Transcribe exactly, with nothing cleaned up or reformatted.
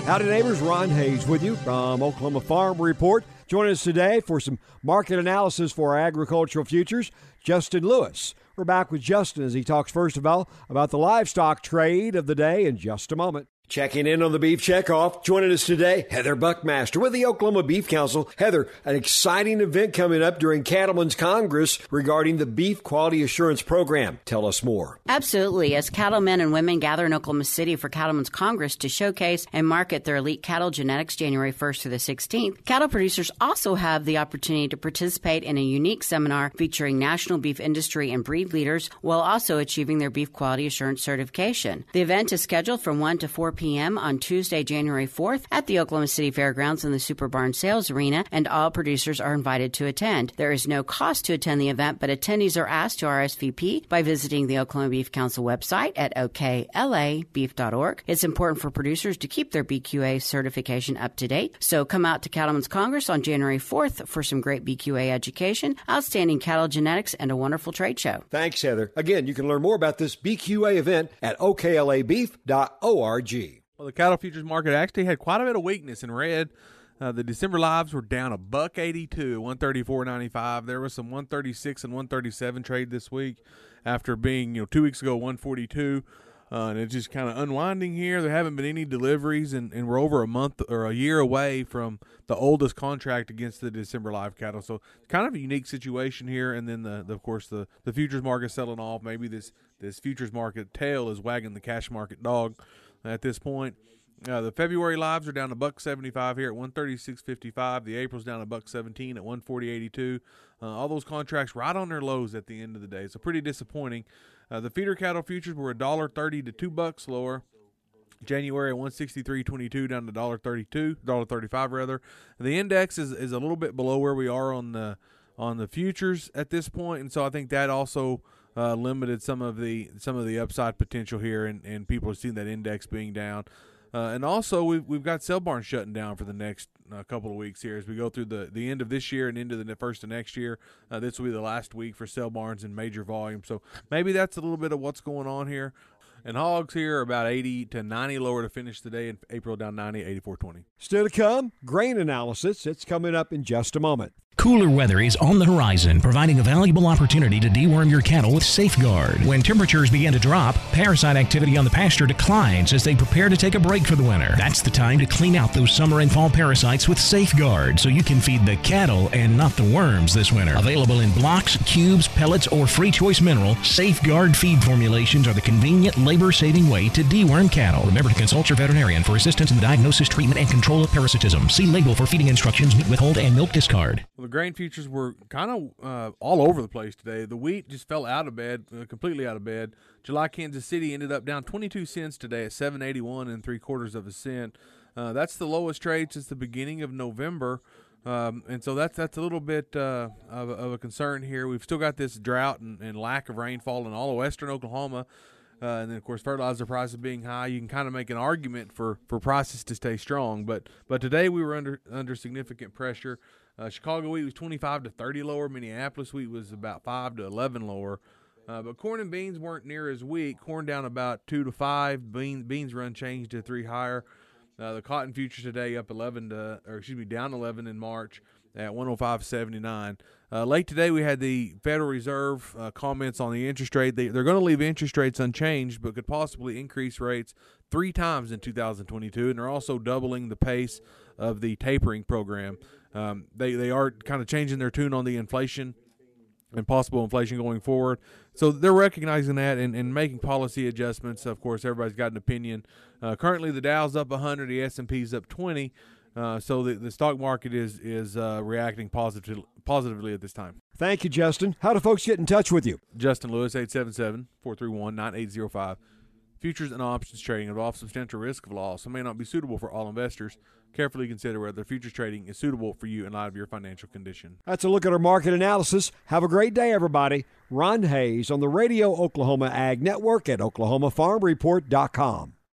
Howdy neighbors, Ron Hayes with you from Oklahoma Farm Report. Joining us today for some market analysis for our agricultural futures, Justin Lewis. We're back with Justin as he talks first of all about the livestock trade of the day in just a moment. Checking in on the Beef Checkoff. Joining us today, Heather Buckmaster with the Oklahoma Beef Council. Heather, an exciting event coming up during Cattlemen's Congress regarding the Beef Quality Assurance Program. Tell us more. Absolutely. As cattlemen and women gather in Oklahoma City for Cattlemen's Congress to showcase and market their elite cattle genetics January first through the sixteenth, cattle producers also have the opportunity to participate in a unique seminar featuring national beef industry and breed leaders while also achieving their Beef Quality Assurance certification. The event is scheduled from one to four p.m. on Tuesday, January fourth at the Oklahoma City Fairgrounds in the Super Barn Sales Arena, and all producers are invited to attend. There is no cost to attend the event, but attendees are asked to R S V P by visiting the Oklahoma Beef Council website at O K L A beef dot org. It's important for producers to keep their B Q A certification up to date, so come out to Cattlemen's Congress on January fourth for some great B Q A education, outstanding cattle genetics, and a wonderful trade show. Thanks, Heather. Again, you can learn more about this B Q A event at O K L A beef dot org. Well, the cattle futures market actually had quite a bit of weakness in red. Uh, the December lives were down a buck eighty-two, one thirty-four ninety-five. There was some one thirty-six and one thirty-seven trade this week after being, you know, two weeks ago one forty-two. Uh, and it's just kind of unwinding here. There haven't been any deliveries, and, and we're over a month or a year away from the oldest contract against the December live cattle. So kind of a unique situation here. And then, the, the of course, the, the futures market selling off. Maybe this, this futures market tail is wagging the cash market dog at this point. Uh, the February lives are down a buck seventy-five here at one thirty-six fifty-five. The April's down a buck seventeen at one forty eighty-two. Uh, all those contracts right on their lows at the end of the day. So pretty disappointing. Uh, the feeder cattle futures were a dollar thirty to two bucks lower. January at one sixty-three twenty-two down to a dollar thirty-two, a dollar thirty-five rather. The index is, is a little bit below where we are on the on the futures at this point, and so I think that also uh, limited some of the some of the upside potential here, and, and people are seeing that index being down. Uh, and also, we've, we've got sale barns shutting down for the next uh, couple of weeks here as we go through the, the end of this year and into the first of next year. Uh, this will be the last week for sale barns in major volume. So maybe that's a little bit of what's going on here. And hogs here are about eighty to ninety lower to finish the day. In April down ninety, eighty-four twenty. Still to come, grain analysis. It's coming up in just a moment. Cooler weather is on the horizon, providing a valuable opportunity to deworm your cattle with Safeguard. When temperatures begin to drop, parasite activity on the pasture declines as they prepare to take a break for the winter. That's the time to clean out those summer and fall parasites with Safeguard, so you can feed the cattle and not the worms this winter. Available in blocks, cubes, pellets, or free choice mineral, Safeguard feed formulations are the convenient, labor-saving way to deworm cattle. Remember to consult your veterinarian for assistance in the diagnosis, treatment, and control of parasitism. See label for feeding instructions, meat withhold, and milk discard. Well, the grain futures were kind of uh, all over the place today. The wheat just fell out of bed, uh, completely out of bed. July Kansas City ended up down twenty-two cents today at seven eighty-one and three quarters of a cent. Uh, that's the lowest trade since the beginning of November, um, and so that's that's a little bit uh, of, a, of a concern here. We've still got this drought and, and lack of rainfall in all of western Oklahoma. Uh, and then, of course, fertilizer prices being high, you can kind of make an argument for, for prices to stay strong. But but today we were under under significant pressure. Uh, Chicago wheat was twenty-five to thirty lower. Minneapolis wheat was about five to eleven lower. Uh, but corn and beans weren't near as weak. Corn down about two to five. Beans beans were unchanged to three higher. Uh, the cotton futures today up eleven to, or excuse me, down eleven in March at one oh five seventy-nine. Uh, late today, we had the Federal Reserve uh, comments on the interest rate. They, they're going to leave interest rates unchanged, but could possibly increase rates three times in two thousand twenty-two, and they're also doubling the pace of the tapering program. Um, they, they are kind of changing their tune on the inflation and possible inflation going forward. So they're recognizing that and, and making policy adjustments. Of course, everybody's got an opinion. Uh, currently, the Dow's up one hundred, the S and P's up twenty. Uh, so the, the stock market is is uh, reacting positive, positively at this time. Thank you, Justin. How do folks get in touch with you? Justin Lewis, eight seven seven, four three one, nine eight zero five. Futures and options trading involves substantial risk of loss and may not be suitable for all investors. Carefully consider whether futures trading is suitable for you in light of your financial condition. That's a look at our market analysis. Have a great day, everybody. Ron Hayes on the Radio Oklahoma Ag Network at oklahoma farm report dot com.